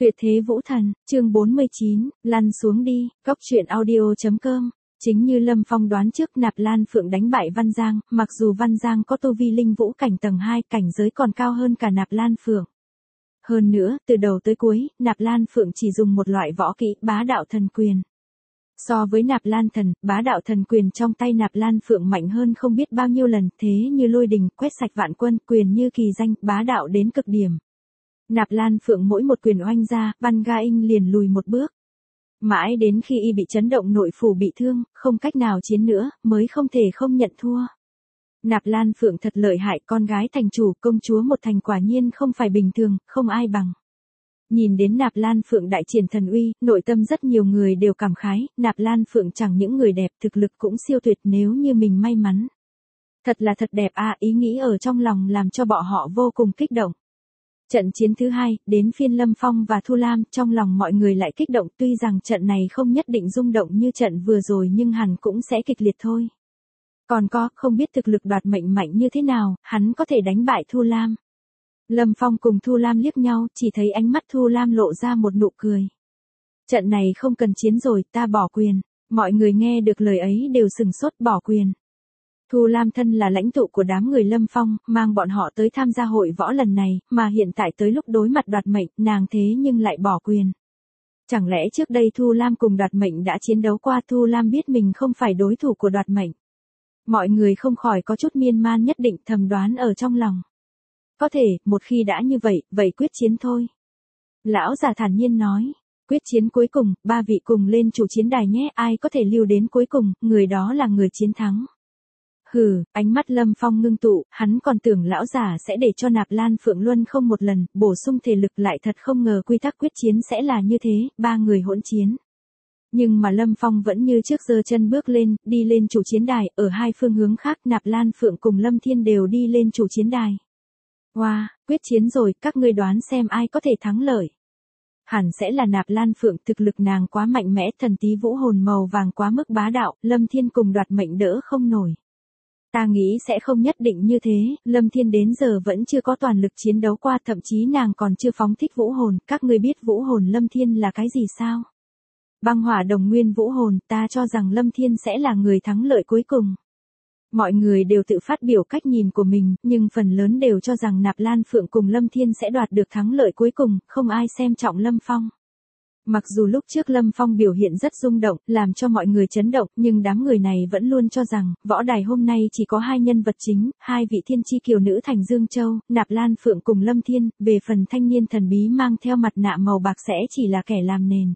Tuyệt thế vũ thần, chương 49, lăn xuống đi, góc truyện audio.com. Chính như Lâm Phong đoán trước, Nạp Lan Phượng đánh bại Văn Giang, mặc dù Văn Giang có tu vi linh vũ cảnh tầng 2, cảnh giới còn cao hơn cả Nạp Lan Phượng. Hơn nữa, từ đầu tới cuối, Nạp Lan Phượng chỉ dùng một loại võ kỹ, bá đạo thần quyền. So với Nạp Lan thần, bá đạo thần quyền trong tay Nạp Lan Phượng mạnh hơn không biết bao nhiêu lần, thế như lôi đình, quét sạch vạn quân, quyền như kỳ danh, bá đạo đến cực điểm. Nạp Lan Phượng mỗi một quyền oanh ra, Văn Ga Inh liền lùi một bước. Mãi đến khi y bị chấn động nội phủ bị thương, không cách nào chiến nữa, mới không thể không nhận thua. Nạp Lan Phượng thật lợi hại, con gái thành chủ, công chúa một thành quả nhiên không phải bình thường, không ai bằng. Nhìn đến Nạp Lan Phượng đại triển thần uy, nội tâm rất nhiều người đều cảm khái, Nạp Lan Phượng chẳng những người đẹp, thực lực cũng siêu tuyệt, nếu như mình may mắn. Thật là thật đẹp à, ý nghĩ ở trong lòng làm cho bọn họ vô cùng kích động. Trận chiến thứ hai, đến phiên Lâm Phong và Thu Lam, trong lòng mọi người lại kích động, tuy rằng trận này không nhất định rung động như trận vừa rồi nhưng hẳn cũng sẽ kịch liệt thôi. Còn không biết thực lực đoạt mệnh mạnh như thế nào, hắn có thể đánh bại Thu Lam. Lâm Phong cùng Thu Lam liếc nhau, chỉ thấy ánh mắt Thu Lam lộ ra một nụ cười. Trận này không cần chiến rồi, ta bỏ quyền. Mọi người nghe được lời ấy đều sừng sốt, bỏ quyền. Thu Lam thân là lãnh tụ của đám người Lâm Phong, mang bọn họ tới tham gia hội võ lần này, mà hiện tại tới lúc đối mặt đoạt mệnh, nàng thế nhưng lại bỏ quyền. Chẳng lẽ trước đây Thu Lam cùng đoạt mệnh đã chiến đấu qua, Thu Lam biết mình không phải đối thủ của đoạt mệnh. Mọi người không khỏi có chút miên man, nhất định thầm đoán ở trong lòng. Có thể, một khi đã như vậy, vậy quyết chiến thôi. Lão già thản nhiên nói, quyết chiến cuối cùng, 3 vị cùng lên chủ chiến đài nhé, ai có thể lưu đến cuối cùng, người đó là người chiến thắng. Hừ, ánh mắt Lâm Phong ngưng tụ, hắn còn tưởng lão giả sẽ để cho Nạp Lan Phượng luân không một lần, bổ sung thể lực, lại thật không ngờ quy tắc quyết chiến sẽ là như thế, 3 người hỗn chiến. Nhưng mà Lâm Phong vẫn như trước giơ chân bước lên, đi lên chủ chiến đài, ở hai phương hướng khác Nạp Lan Phượng cùng Lâm Thiên đều đi lên chủ chiến đài. Wow, quyết chiến rồi, các ngươi đoán xem ai có thể thắng lợi. Hẳn sẽ là Nạp Lan Phượng, thực lực nàng quá mạnh mẽ, thần tí vũ hồn màu vàng quá mức bá đạo, Lâm Thiên cùng đoạt mệnh đỡ không nổi. Ta nghĩ sẽ không nhất định như thế, Lâm Thiên đến giờ vẫn chưa có toàn lực chiến đấu qua, thậm chí nàng còn chưa phóng thích vũ hồn, các ngươi biết vũ hồn Lâm Thiên là cái gì sao? Băng hỏa đồng nguyên vũ hồn, ta cho rằng Lâm Thiên sẽ là người thắng lợi cuối cùng. Mọi người đều tự phát biểu cách nhìn của mình, nhưng phần lớn đều cho rằng Nạp Lan Phượng cùng Lâm Thiên sẽ đoạt được thắng lợi cuối cùng, không ai xem trọng Lâm Phong. Mặc dù lúc trước Lâm Phong biểu hiện rất rung động, làm cho mọi người chấn động, nhưng đám người này vẫn luôn cho rằng, võ đài hôm nay chỉ có 2 nhân vật chính, 2 vị thiên chi kiều nữ thành Dương Châu, Nạp Lan Phượng cùng Lâm Thiên, về phần thanh niên thần bí mang theo mặt nạ màu bạc sẽ chỉ là kẻ làm nền.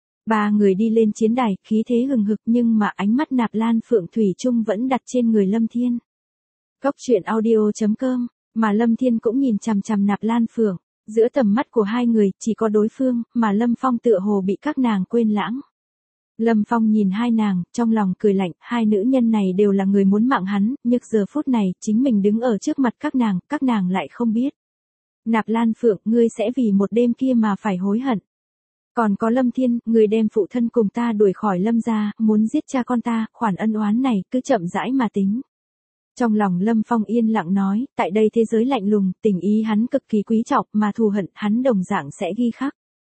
3 người đi lên chiến đài, khí thế hừng hực, nhưng mà ánh mắt Nạp Lan Phượng thủy chung vẫn đặt trên người Lâm Thiên. Góc truyện audio.com, mà Lâm Thiên cũng nhìn chằm chằm Nạp Lan Phượng. Giữa tầm mắt của hai người, chỉ có đối phương, mà Lâm Phong tựa hồ bị các nàng quên lãng. Lâm Phong nhìn hai nàng, trong lòng cười lạnh, hai nữ nhân này đều là người muốn mạng hắn, nhưng giờ phút này, chính mình đứng ở trước mặt các nàng lại không biết. Nạp Lan Phượng, ngươi sẽ vì một đêm kia mà phải hối hận. Còn có Lâm Thiên, người đem phụ thân cùng ta đuổi khỏi Lâm gia, muốn giết cha con ta, khoản ân oán này, cứ chậm rãi mà tính. Trong lòng Lâm Phong yên lặng nói, tại đây thế giới lạnh lùng, tình ý hắn cực kỳ quý trọng, mà thù hận hắn đồng dạng sẽ ghi khắc.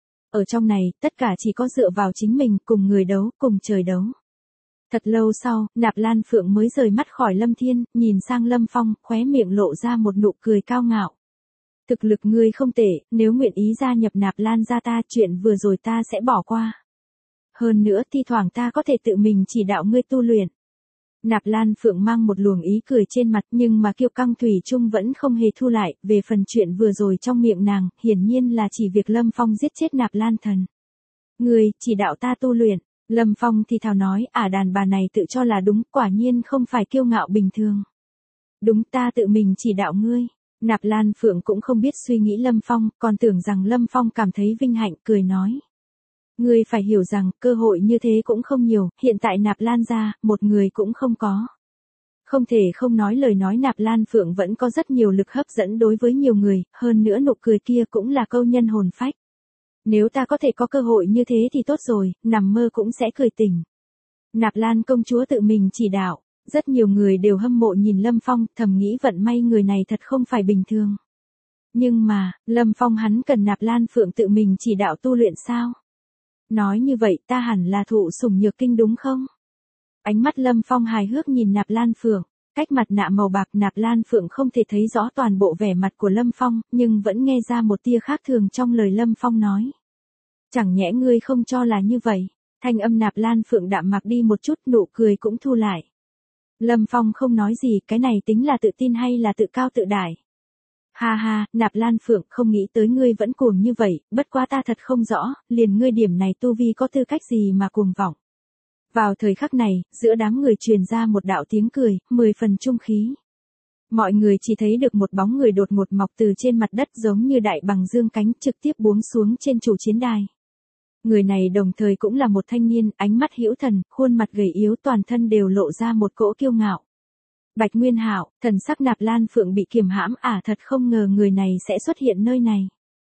Ở trong này, tất cả chỉ có dựa vào chính mình, cùng người đấu, cùng trời đấu. Thật lâu sau, Nạp Lan Phượng mới rời mắt khỏi Lâm Thiên, nhìn sang Lâm Phong, khóe miệng lộ ra một nụ cười cao ngạo. Thực lực ngươi không tệ, nếu nguyện ý gia nhập Nạp Lan gia ta, chuyện vừa rồi ta sẽ bỏ qua. Hơn nữa, thi thoảng ta có thể tự mình chỉ đạo ngươi tu luyện. Nạp Lan Phượng mang một luồng ý cười trên mặt, nhưng mà kiêu căng thủy chung vẫn không hề thu lại, về phần chuyện vừa rồi trong miệng nàng, hiển nhiên là chỉ việc Lâm Phong giết chết Nạp Lan thần. Ngươi, chỉ đạo ta tu luyện, Lâm Phong thì thào nói, đàn bà này tự cho là đúng, quả nhiên không phải kiêu ngạo bình thường. Đúng, ta tự mình chỉ đạo ngươi. Nạp Lan Phượng cũng không biết suy nghĩ Lâm Phong, còn tưởng rằng Lâm Phong cảm thấy vinh hạnh, cười nói. Ngươi phải hiểu rằng, cơ hội như thế cũng không nhiều, hiện tại Nạp Lan gia, một người cũng không có. Không thể không nói lời nói Nạp Lan Phượng vẫn có rất nhiều lực hấp dẫn đối với nhiều người, hơn nữa nụ cười kia cũng là câu nhân hồn phách. Nếu ta có thể có cơ hội như thế thì tốt rồi, nằm mơ cũng sẽ cười tỉnh. Nạp Lan công chúa tự mình chỉ đạo, rất nhiều người đều hâm mộ nhìn Lâm Phong, thầm nghĩ vận may người này thật không phải bình thường. Nhưng mà, Lâm Phong hắn cần Nạp Lan Phượng tự mình chỉ đạo tu luyện sao? Nói như vậy ta hẳn là thụ sủng nhược kinh đúng không? Ánh mắt Lâm Phong hài hước nhìn Nạp Lan Phượng, cách mặt nạ màu bạc Nạp Lan Phượng không thể thấy rõ toàn bộ vẻ mặt của Lâm Phong, nhưng vẫn nghe ra một tia khác thường trong lời Lâm Phong nói. Chẳng nhẽ ngươi không cho là như vậy? Thanh âm Nạp Lan Phượng đạm mạc đi một chút, nụ cười cũng thu lại. Lâm Phong không nói gì, cái này tính là tự tin hay là tự cao tự đại? Ha ha, Nạp Lan Phượng, không nghĩ tới ngươi vẫn cuồng như vậy, bất quá ta thật không rõ, liền ngươi điểm này tu vi có tư cách gì mà cuồng vọng. Vào thời khắc này, giữa đám người truyền ra một đạo tiếng cười, 10 phần trung khí. Mọi người chỉ thấy được một bóng người đột ngột mọc từ trên mặt đất giống như đại bằng dương cánh trực tiếp buông xuống trên chủ chiến đài. Người này đồng thời cũng là một thanh niên, ánh mắt hữu thần, khuôn mặt gầy yếu, toàn thân đều lộ ra một cỗ kiêu ngạo. Bạch Nguyên Hạo, thần sắc Nạp Lan Phượng bị kiềm hãm, thật không ngờ người này sẽ xuất hiện nơi này.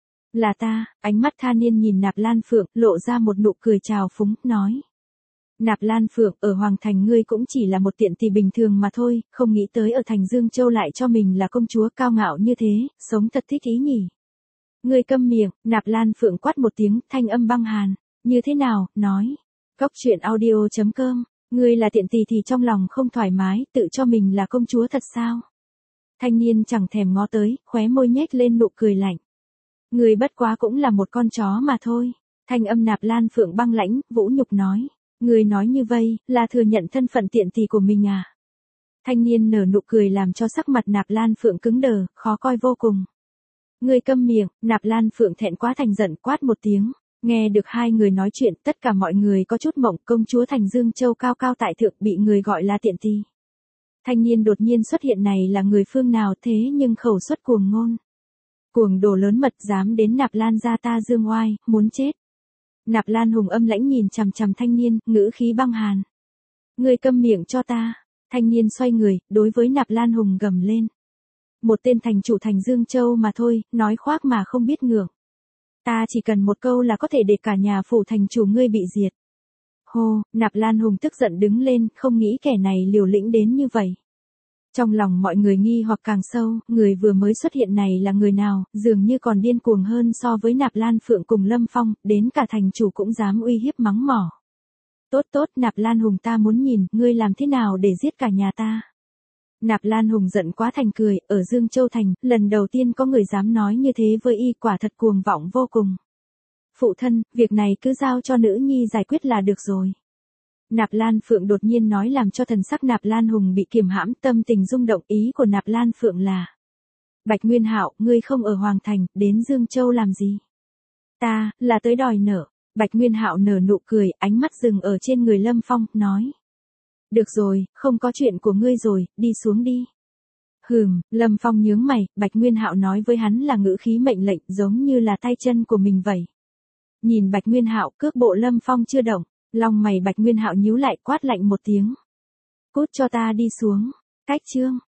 Là ta, ánh mắt tha niên nhìn Nạp Lan Phượng, lộ ra một nụ cười trào phúng, nói. Nạp Lan Phượng, ở Hoàng Thành ngươi cũng chỉ là một tiện tỳ bình thường mà thôi, không nghĩ tới ở Thành Dương Châu lại cho mình là công chúa cao ngạo như thế, sống thật thích ý nhỉ. Ngươi câm miệng, Nạp Lan Phượng quát một tiếng, thanh âm băng hàn. Như thế nào, nói. Cóc truyện audio.com, ngươi là tiện tỳ thì trong lòng không thoải mái, tự cho mình là công chúa thật sao? Thanh niên chẳng thèm ngó tới, khóe môi nhếch lên nụ cười lạnh. Ngươi bất quá cũng là một con chó mà thôi. Thanh âm Nạp Lan Phượng băng lãnh, vũ nhục nói. Ngươi nói như vậy, là thừa nhận thân phận tiện tỳ của mình à? Thanh niên nở nụ cười làm cho sắc mặt Nạp Lan Phượng cứng đờ, khó coi vô cùng. Ngươi câm miệng, Nạp Lan Phượng thẹn quá thành giận quát một tiếng. Nghe được hai người nói chuyện, tất cả mọi người có chút mộng, công chúa Thành Dương Châu cao cao tại thượng bị người gọi là tiện tỳ. Thanh niên đột nhiên xuất hiện này là người phương nào thế nhưng khẩu xuất cuồng ngôn. Cuồng đồ lớn mật dám đến Nạp Lan gia ta dương oai, muốn chết. Nạp Lan Hùng âm lãnh nhìn chằm chằm thanh niên, ngữ khí băng hàn. Ngươi câm miệng cho ta. Thanh niên xoay người, đối với Nạp Lan Hùng gầm lên. Một tên thành chủ Thành Dương Châu mà thôi, nói khoác mà không biết ngượng. Ta chỉ cần một câu là có thể để cả nhà phủ thành chủ ngươi bị diệt. Hô, Nạp Lan Hùng tức giận đứng lên, không nghĩ kẻ này liều lĩnh đến như vậy. Trong lòng mọi người nghi hoặc càng sâu, người vừa mới xuất hiện này là người nào, dường như còn điên cuồng hơn so với Nạp Lan Phượng cùng Lâm Phong, đến cả thành chủ cũng dám uy hiếp mắng mỏ. Tốt tốt, Nạp Lan Hùng ta muốn nhìn, ngươi làm thế nào để giết cả nhà ta. Nạp Lan Hùng giận quá thành cười, ở Dương Châu Thành, lần đầu tiên có người dám nói như thế với y, quả thật cuồng vọng vô cùng. Phụ thân, việc này cứ giao cho nữ nhi giải quyết là được rồi. Nạp Lan Phượng đột nhiên nói làm cho thần sắc Nạp Lan Hùng bị kiềm hãm, tâm tình rung động. Ý của Nạp Lan Phượng là. Bạch Nguyên Hạo, ngươi không ở Hoàng Thành, đến Dương Châu làm gì? Ta, là tới đòi nợ. Bạch Nguyên Hạo nở nụ cười, ánh mắt dừng ở trên người Lâm Phong, nói. Được rồi, không có chuyện của ngươi rồi, đi xuống đi. Lâm Phong nhướng mày, Bạch Nguyên Hạo nói với hắn là ngữ khí mệnh lệnh giống như là tay chân của mình vậy. Nhìn Bạch Nguyên Hạo, cước bộ Lâm Phong chưa động, lòng mày Bạch Nguyên Hạo nhíu lại quát lạnh một tiếng. Cút cho ta đi xuống. Cách chương.